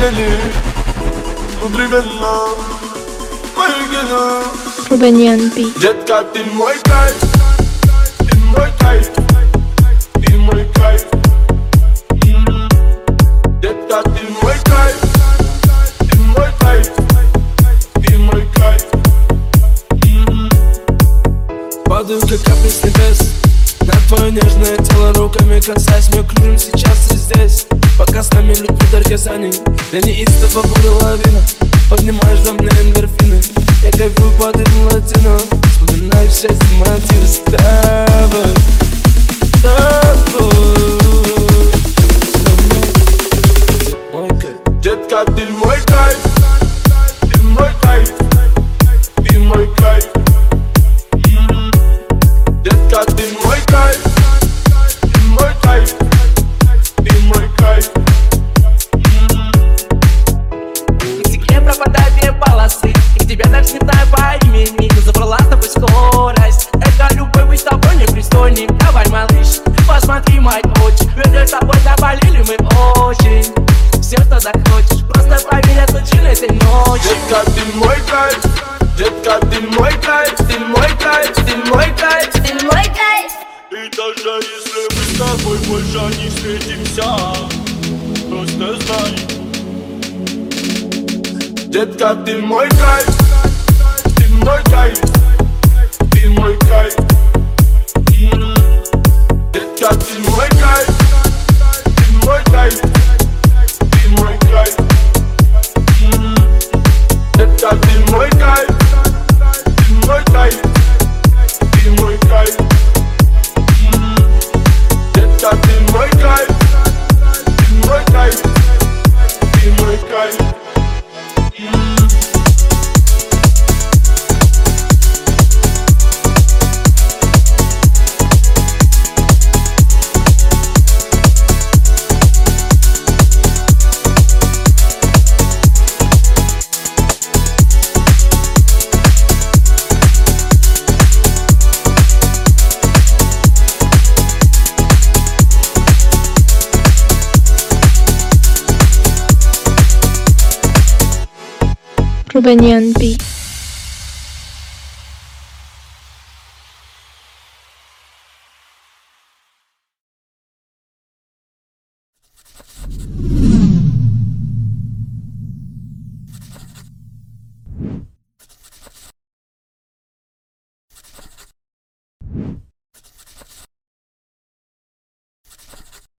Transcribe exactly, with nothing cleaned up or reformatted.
beni, Kudri bella, Maygena Rubenian B. Jet kat in my kite, in my kite, in my kite. Mm. Jet kat in my kite, in my kite, in my kite. Mm. Падаю, как капли с небес на твое нежное тело, руками касаясь, мы кружим сейчас и здесь. Пока с нами любви даргазани, я неистово буду лавина. Поднимаешь во мне эндорфины, я кайфую под ритм латино. Вспоминаю все эти мотивы с тобой, с тобой, с тобой. Мой кайф. Jet kat in my kite, in my kite, in my kite. Mm. Jet kat in my kite, in my kite, in my kite. К тебе пропадают две полосы, и к тебе даже не знаю по имени. Но забрала с тобой скорость, это любовь, быть с тобой непристойным. Давай, малыш, посмотри мои очи, ведь с тобой заболели мы очень. Все, что захочешь, просто поверь, это случилось этой ночью. Jet kat in my kite, jet kat in my kite, in my kite, in my kite. Ты мой кайф. И даже если мы с тобой больше не встретимся, просто знай. Jet kat in my kite, in my kite, in my kite. Mm. Jet kat in my kite, in my kite, in my kite. Mm. Jet kat in my kite, in my kite, in my kite. Mm. Jet kat in my kite, in my kite, in my kite. Mm. Rubenian B.